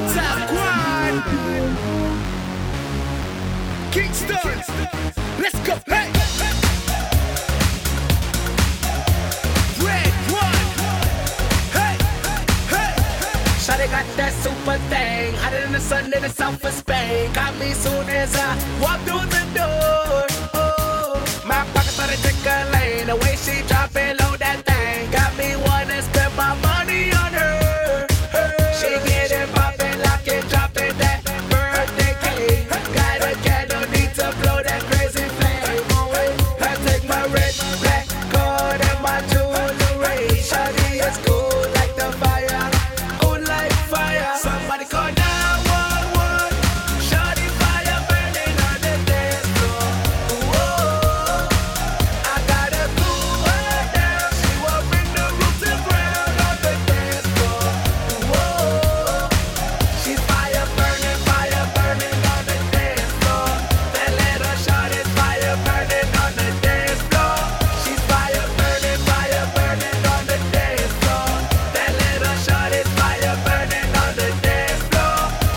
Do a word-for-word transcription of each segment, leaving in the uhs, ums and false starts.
Taiwan, Kingston, let's go, hey! Red one, hey, hey! Shawty got that super thing, hotter than the sun in the south of Spain. Got me soon as I walk through the door. Oh, my pocket started tickling, the way she drop it low that thing. Got me wanna spend my money on her. She get it poppin', lock it, drop it, that birthday cake. Got a candle, need to blow that crazy flame. I take my red, black card and my jewelry. Shawty is cool like the fire, cool like fire. Somebody call nine one one. Shawty fire burning on the dance floor. Whoa, I gotta cool her down. She will bring the roof to ground on the dance floor. Whoa, she's fire burning, fire burning on the dance floor. That little shawty's fire burning on the dance floor. She's fire burning, fire burning on the dance floor. That little shawty's fire burning on the dance floor.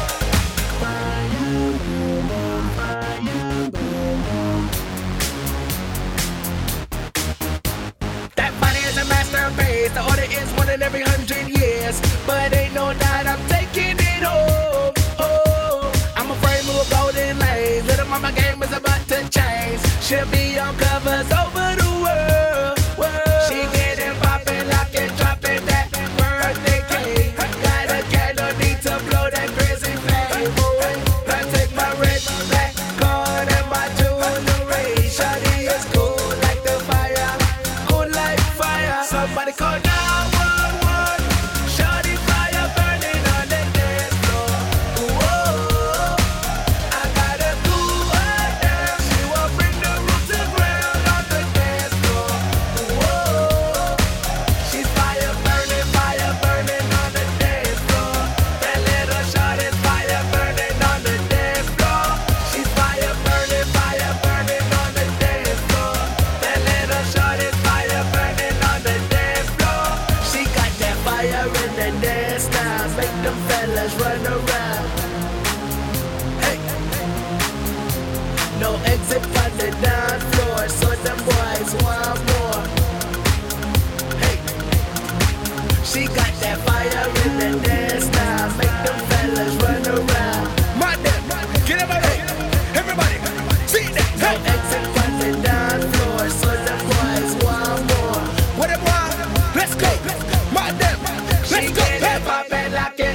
That body is a masterpiece. The order is one in every hundred years. But ain't no doubt I'm taking it home. Oh, I'm a frame of golden lanes. Little mama game is about to change. She'll be on covers over the world. world. She getting poppin', lockin', droppin' that birthday cake. Got a candle, need to blow that crazy flame. I take my red, black card and my jewelry. Shawty is cool like the fire, cool like fire. Somebody call nine one one. Shawty fire burning on the dance floor. Whoa, I gotta cool her down. She will bring the roof to ground on the dance floor. Whoa, she's fire burning, fire burning on the dance floor. That little shawty's fire burning on the dance floor. She's fire burning, fire burning on the dance floor. That little shawty's fire burning on the dance floor. She got that fire in the dance now, make them fellas run around. Hey, no exit on the dance floor, so them boys want more. Hey, she got that fire in the dance now, make them fellas run around. My damn, get up, hey, everybody, see that. No exit on the dance floor, so them boys want more. What it want? Let's go, my damn, let's go. She get it poppin', lock it.